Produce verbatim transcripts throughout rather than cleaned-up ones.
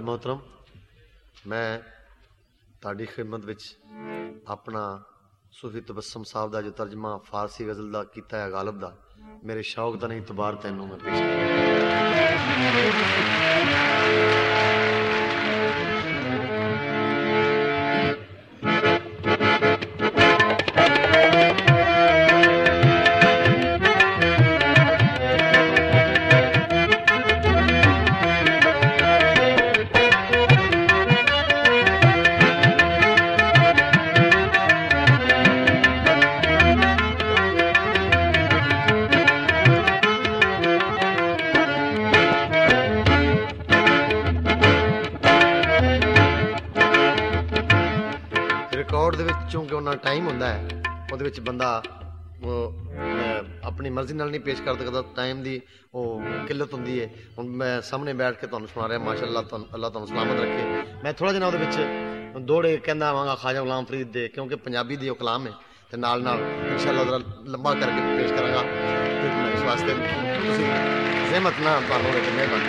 मोहतरम, मैं ताड़ी खिदमत विच अपना सूफी तबस्सुम साहब का जो तर्जमा फारसी गज़ल का किया है गालिब का, मेरे शौक का नहीं इतबार तैनूं मैं पेश कर क्योंकि उन्ना टाइम होंदा है ਉਹਦੇ ਵਿੱਚ ਬੰਦਾ अपनी मर्जी नाल नहीं पेश कर सकता, टाइम की वो किल्लत होंदी है। हुण मैं सामने बैठ के तुहानूं सुना रहा, माशाअल्लाह अल्लाह तुहानूं सलामत रखे। मैं थोड़ा जिहा ਉਹਦੇ ਵਿੱਚ दौड़े कहंदा आवांगा ख्वाजा गुलाम फरीद दे, क्योंकि पंजाबी दी कलाम है ते नाल नाल इंशाअल्लाह जरा लंबा करके पेश करांगा। ते इस वास्ते तुसीं ज़हमत ना तुहानूं ते मेहरबानी।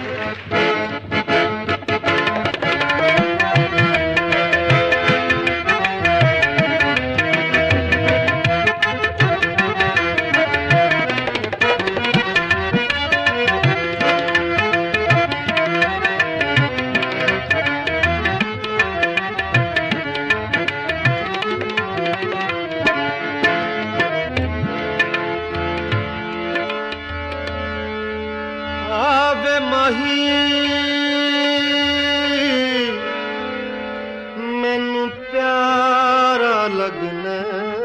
मैनू प्यारा लगना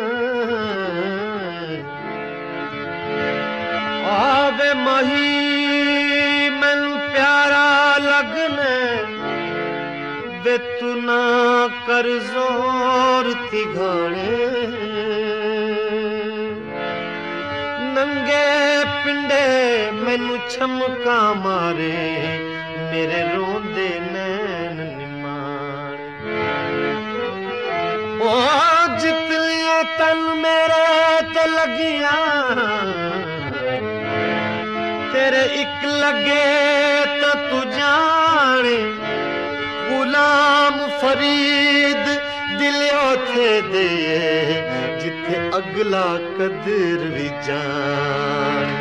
आवे मही, मैनू प्यारा लगना वे तू ना कर जोर तिघाने। नंगे पिंडे मैनू छमका मारे, मेरे रोंदे नैन निमाणे। ओ जितलियां तन मेरे ते लगियां, तेरे इक लगे तो तू जाने। गुलाम फरीद दिल ओथे दे, जिथे अगला कदर भी जाने।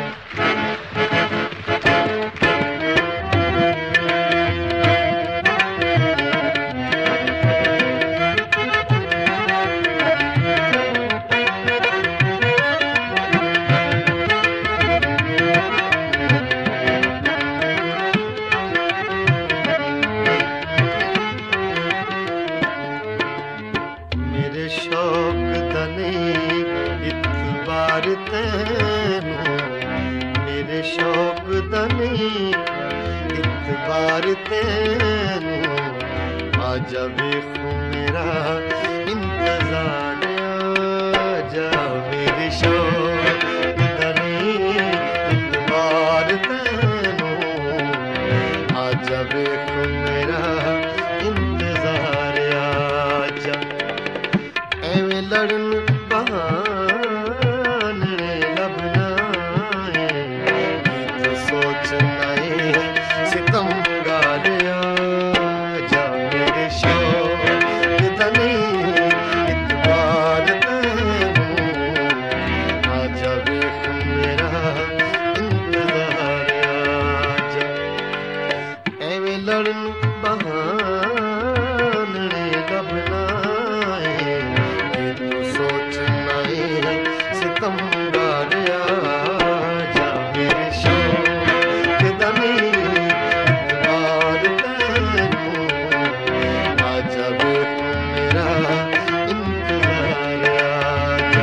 मेरे शौक दा नहीं इतबार तैनूं, आजा वेखो मेरा इंतजार। आजा मेरे शौक दा नहीं इतबार तैनूं, आजा वेखो मेरा इंतजार। आजा एवें लड़न बहाने लबना है, तो सोचना है सितम गालिया। आजा मेरे शौक दा नहीं इतबार तैनूं, आजा वेख मेरा इंतजार। आजा एवें लड़न बहाने लबना है, तो सोचना है सितम गालिया। आजा मेरे शौक दा नहीं इतबार तैनूं, आजा वेख मेरा इंतजार। आजा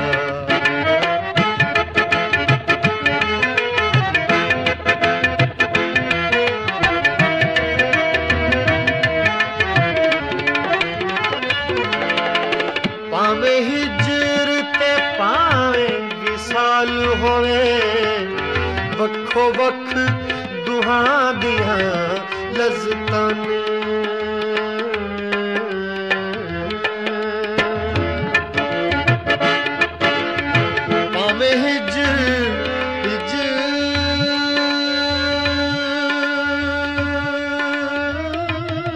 पावे हिजर ते पावे विसाल होवे, वक्खो वक्ख दुहां दियां लज़्ज़तां ने। पावे हिजर हिजर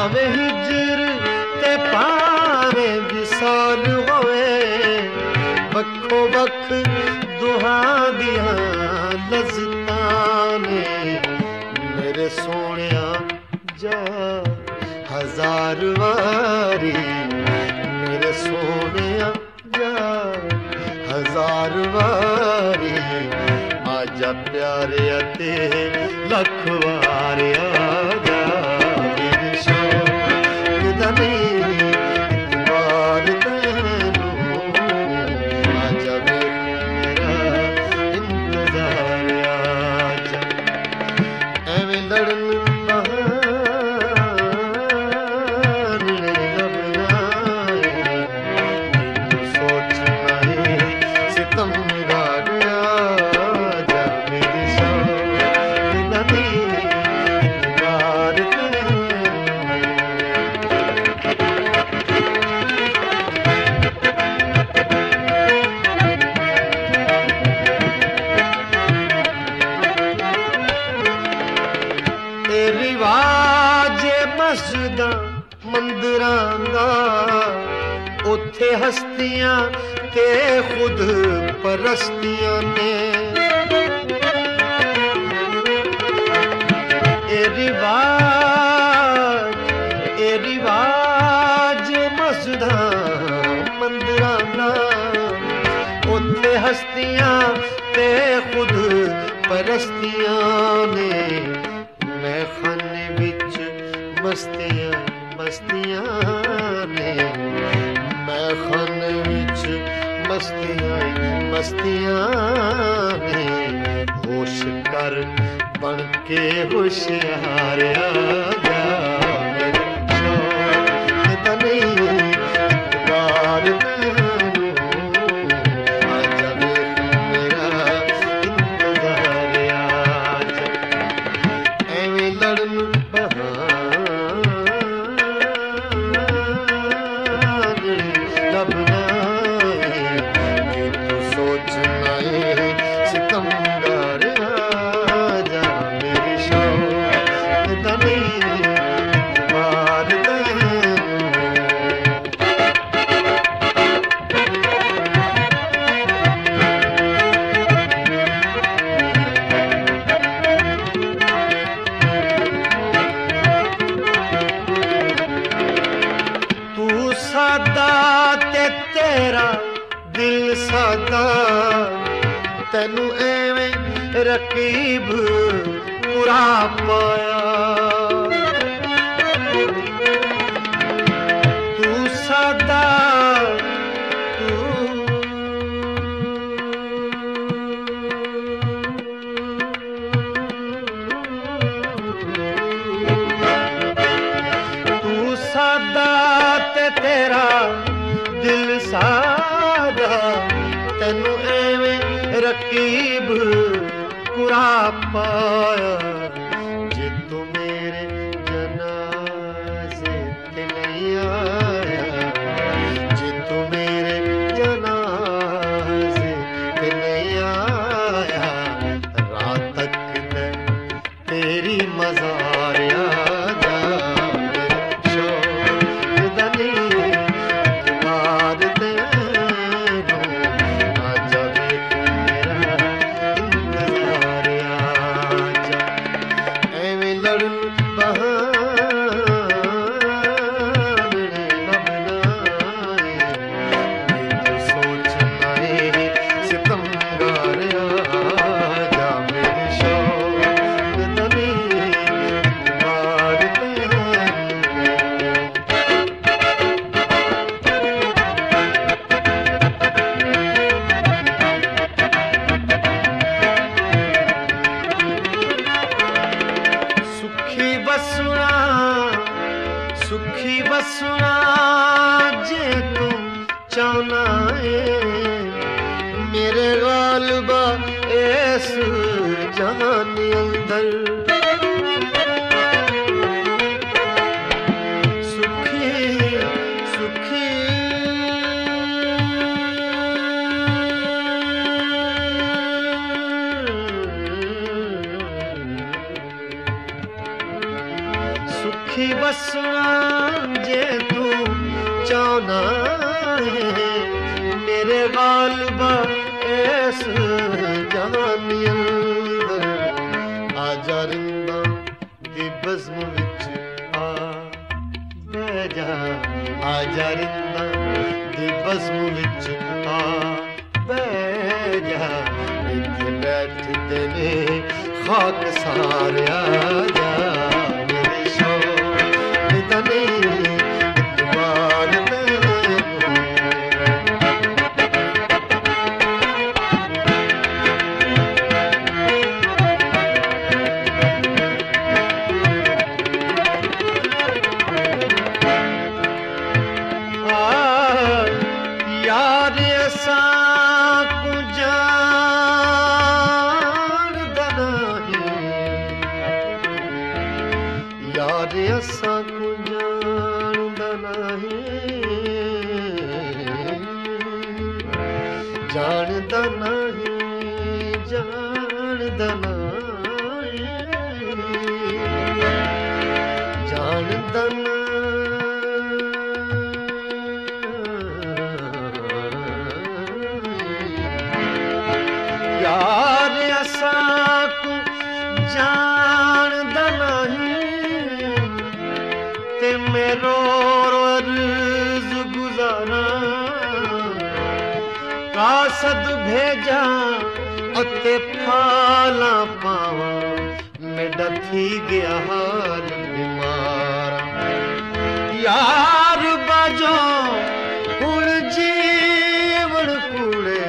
भावे हिजर ते पावे विसाल होए, बखो बख दुहा दिया लज़्ज़तां ने मेरे सोहणिया जा हजार वारी, मेरे सोहणिया जा हजार वारी, आजा प्यारे ते लख वारी आजा मेरे शौक दा नहीं इतबार तैनू, आजा मेरा इंतजार आजा एवें लड़न बहार लबना सोचना है सितम मंदिरां दा उत्थे हस्तियां ते खुद परस्तियां ने, ए रिवाज ए रिवाज मस्जिदां मंदिरां दा उत्थे हस्तियां ते खुद परस्तियां ने, मैं खाने विच मस्तियां मस्तियां ने, मैं खाने विच मस्तियां मस्तियां ने, होश कर बन के होशियार आजा मेरे शौक दा नहीं इतबार तैनू, आजा मेरा इंतजार आजा एवें लड़न बहार लबना ये तो सोचना है सितमगार आजा मेरे शौक दा नहीं इतबार तैनू। तू सादा ते तेरा दिल सादा, तैनू एवें रकीब पूरा पाया, तू सादा तू तू सादा ते तेरा दिल सादा, तैनू एवें रकीब कुरा पाया, जे तू मेरे जनाजे ते नहीं आया, जे तू मेरे जनाजे ते नहीं आया, रात तक ते तेरी मज़ार आजा मेरे शौक दा नहीं इतबार तैनू, आजा मेरा इंतजार आजा एवें लड़न बहार लबना ये तो सोचना है सितमगार आजा मेरे शौक दा नहीं इतबार तैनू। सुखी बसुआ सुखी बसुआ जे तू चाहना है, मेरे गालबा इस जहान अंदर, सुखी सुखी सुखी सुखी बसना जे तू चाहना है मेरे गालिबा इस जहानी अंदर आजा रिंदा दी बज़्म विच आ बह जा आजा रिंदा दी बज़्म विच आ बह जा इत्थे बैठदे ने खाक सारे आजा मेरे शौक दा नहीं इतबार जानदा नहीं जानदा नहीं जानदा यार असा को जानदा नहीं ते मेरो अर्ज गुजारा कासद भेजा अते फाला पावा मेरा थी गया हाल बीमार यार बाजो हुण जीवन कूड़े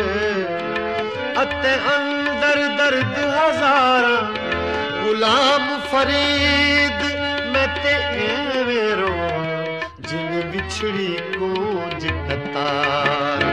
अते अंदर दर्द हजारा गुलाम फरीद मैं ते एवें रो जिन बिछड़ी को जिकतार